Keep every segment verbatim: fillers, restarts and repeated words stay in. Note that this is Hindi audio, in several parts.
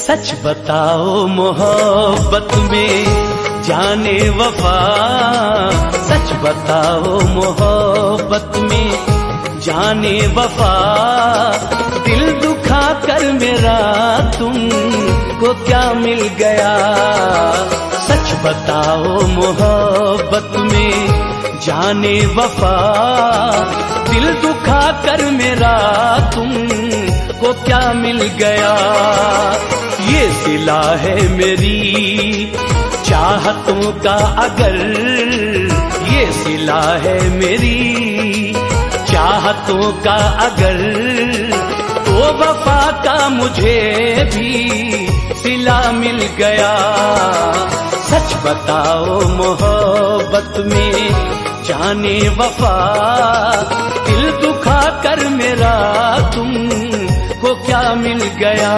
सच बताओ मोहब्बत में जाने वफा, सच बताओ मोहब्बत में जाने वफा, दिल दुखा कर मेरा तुमको क्या मिल गया। सच बताओ मोहब्बत में जाने वफा, दिल दुखा कर मेरा तुमको क्या मिल गया। ये सिला है मेरी चाहतों का अगर, ये सिला है मेरी चाहतों का अगर, तो वफा का मुझे भी सिला मिल गया। सच बताओ मोहब्बत में जाने वफा, दिल दुखा कर मेरा तुमको क्या मिल गया।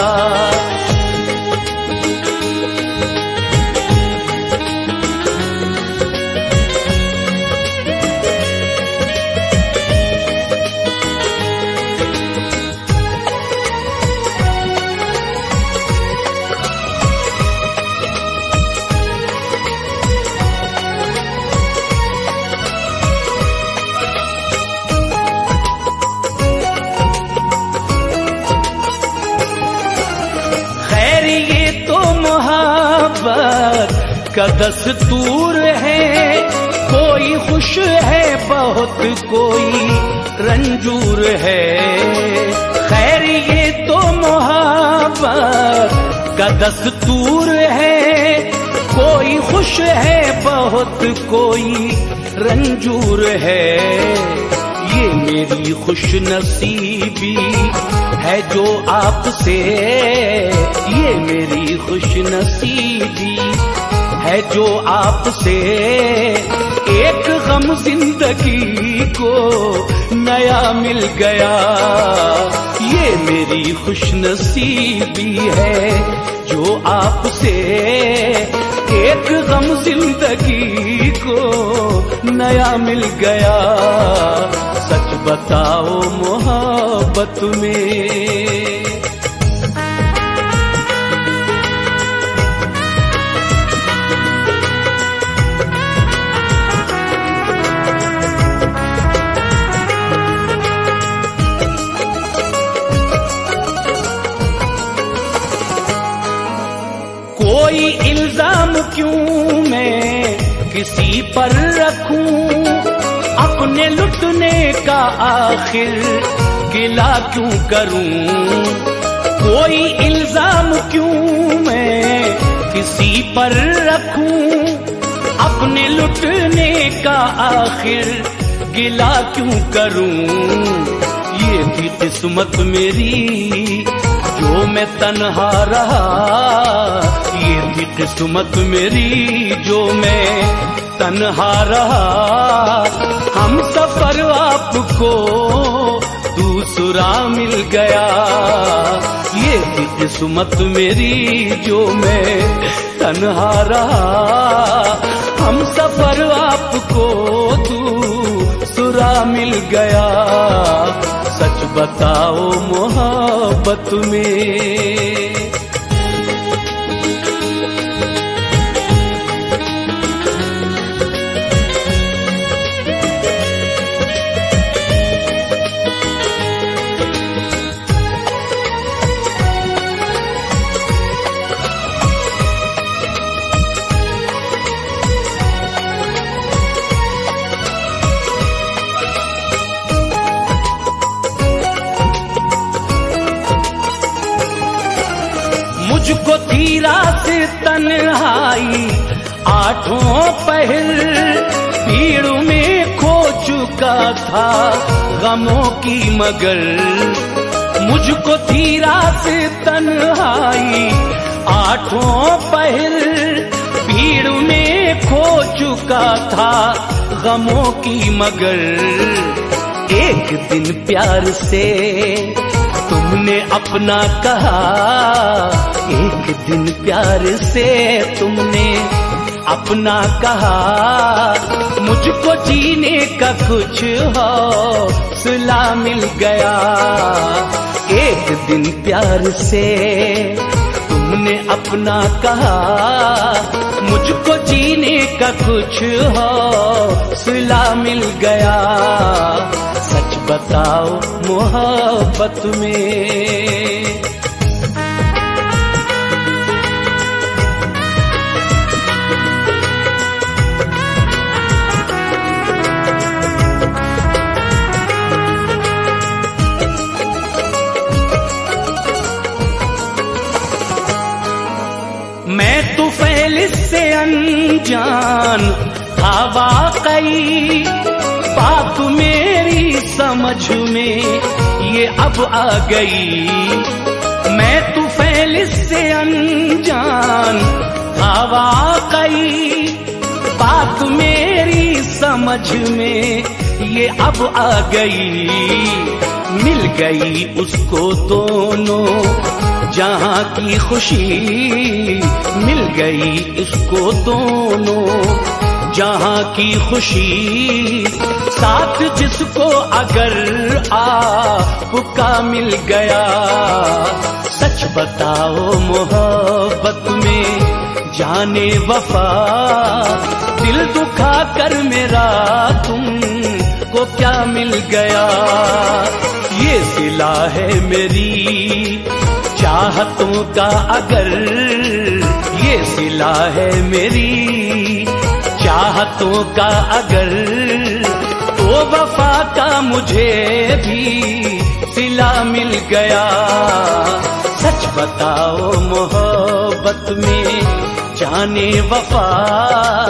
का दस्तूर है, कोई खुश है बहुत कोई रंजूर है। खैर ये तो मोहब्बत का दस्तूर है, कोई खुश है बहुत कोई रंजूर है। ये मेरी खुश नसीबी है जो आपसे, ये मेरी खुश नसीबी है जो आपसे, एक गम जिंदगी को नया मिल गया। ये मेरी खुशनसीबी है जो आपसे, एक गम जिंदगी को नया मिल गया। सच बताओ मोहब्बत में कोई इल्जाम क्यों मैं किसी पर रखूं, अपने लुटने का आखिर गिला क्यों करूं। कोई इल्जाम क्यों मैं किसी पर रखूं, अपने लुटने का आखिर गिला क्यों करूं। ये थी किस्मत मेरी जो मैं तन्हा रहा, ये थी किस्मत मेरी जो मैं तन्हा रहा। हम सफर आपको दूसरा मिल गया, ये थी किस्मत मेरी जो मैं तन्हा रहा। हम सफर आपको दूसरा मिल गया। सच बताओ मोहब्बत में मुझको धीरा से तन्हाई आठों पहर, भीड़ में खो चुका था गमों की मगर। मुझको धीरा से तन्हाई आठों पहर, भीड़ में खो चुका था गमों की मगर। एक दिन प्यार से तुमने अपना कहा, एक दिन प्यार से तुमने अपना कहा। मुझको जीने का कुछ हौसला मिल गया। एक दिन प्यार से तुमने अपना कहा, मुझको जीने का कुछ हौसला मिल गया। सच बताओ मोहब्बत में। मैं तो फैल से अनजान था वाकई, बात मेरी समझ में ये अब आ गई। मैं तो फैल से अनजान था वाकई, बात मेरी समझ में ये अब आ गई। मिल गई उसको दोनों जहां की खुशी, मिल गई इसको दोनों जहां की खुशी। साथ जिसको अगर आपका मिल गया, सच बताओ मोहब्बत में जाने वफा, दिल दुखा कर मेरा तुमको क्या मिल गया। ये सिला है मेरी चाहतों का अगर, ये सिला है मेरी चाहतों का अगर, तो वफा का मुझे भी सिला मिल गया। सच बताओ मोहब्बत में जाने वफा,